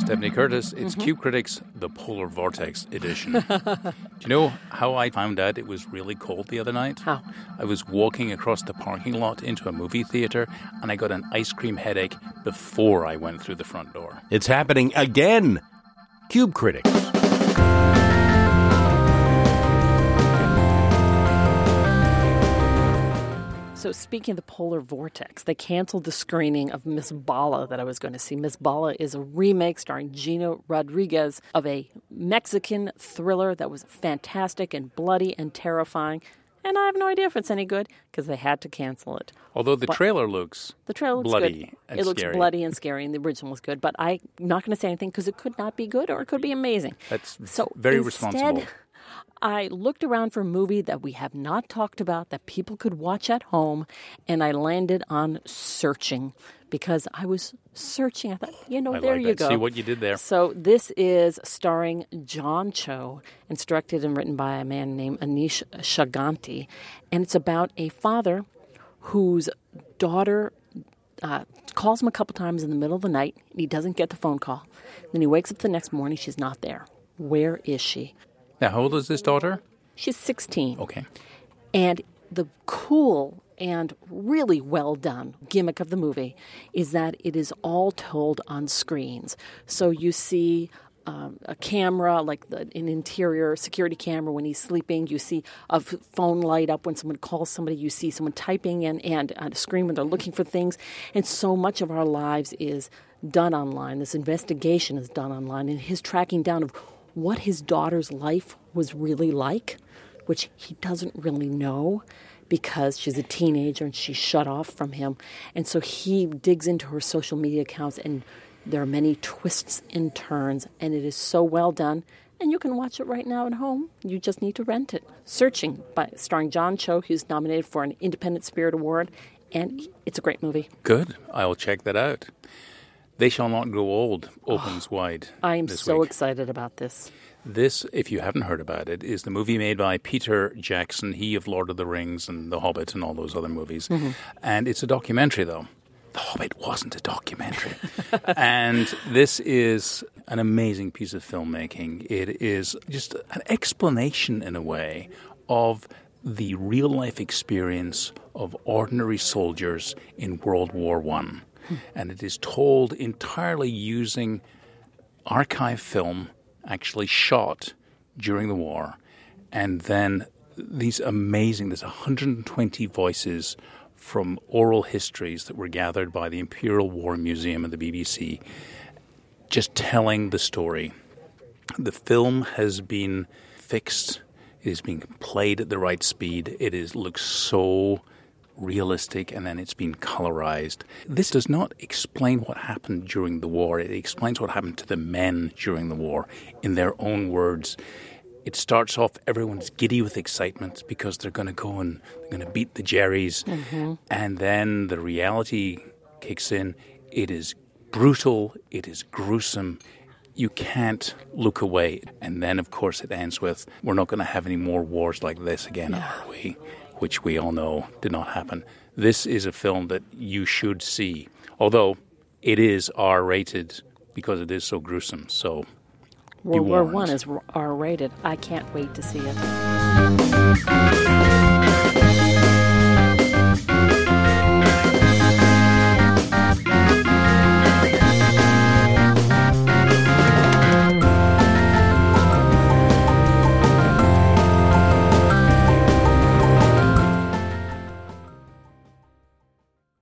Stephanie Curtis, it's Cube Critics, the Polar Vortex edition. Do you know how I found out it was really cold the other night? How? I was walking across the parking lot into a movie theater, and I got an ice cream headache before I went through the front door. It's happening again. Cube Critics. So speaking of the Polar Vortex, they canceled the screening of Miss Bala that I was going to see. Miss Bala is a remake starring Gina Rodriguez of a Mexican thriller that was fantastic and bloody and terrifying. And I have no idea if it's any good because they had to cancel it. Although the trailer looks bloody good. and it looks scary. bloody and scary, and the original was good. But I'm not going to say anything because it could not be good or it could be amazing. That's so very instead, responsible. I looked around for a movie that we have not talked about that people could watch at home, and I landed on Searching because I was searching. I thought, there you go. See what you did there. So this is starring John Cho, and it's directed and written by a man named Anish Shaganti, and it's about a father whose daughter calls him a couple times in the middle of the night, and he doesn't get the phone call. Then he wakes up the next morning, she's not there. Where is she? Now, how old is this daughter? She's 16. Okay. And the cool and really well done gimmick of the movie is that it is all told on screens. So you see a camera, like an interior security camera when he's sleeping. You see a phone light up when someone calls somebody. You see someone typing and on a screen when they're looking for things. And so much of our lives is done online. This investigation is done online. And his tracking down of what his daughter's life was really like, which he doesn't really know because she's a teenager and she's shut off from him. And so he digs into her social media accounts, and there are many twists and turns, and it is so well done. And you can watch it right now at home. You just need to rent it. Searching, starring John Cho, who's nominated for an Independent Spirit Award, and it's a great movie. Good. I'll check that out. They Shall Not Grow Old opens wide. I am this so week. excited about this. This, if you haven't heard about it, is the movie made by Peter Jackson, he of Lord of the Rings and The Hobbit and all those other movies. Mm-hmm. And it's a documentary, though. The Hobbit wasn't a documentary. And this is an amazing piece of filmmaking. It is just an explanation, in a way, of the real-life experience of ordinary soldiers in World War I. And it is told entirely using archive film actually shot during the war. And then there's 120 voices from oral histories that were gathered by the Imperial War Museum and the BBC, just telling the story. The film has been fixed. It is being played at the right speed. It looks so realistic, and then it's been colorized. This does not explain what happened during the war. It explains what happened to the men during the war in their own words. It starts off, everyone's giddy with excitement because they're going to go and they're going to beat the Jerrys. Mm-hmm. And then the reality kicks in. It is brutal. It is gruesome. You can't look away. And then, of course, it ends with, we're not going to have any more wars like this again, are we? Which we all know did not happen. This is a film that you should see, although it is R-rated because it is so gruesome. So World War I is R-rated. I can't wait to see it.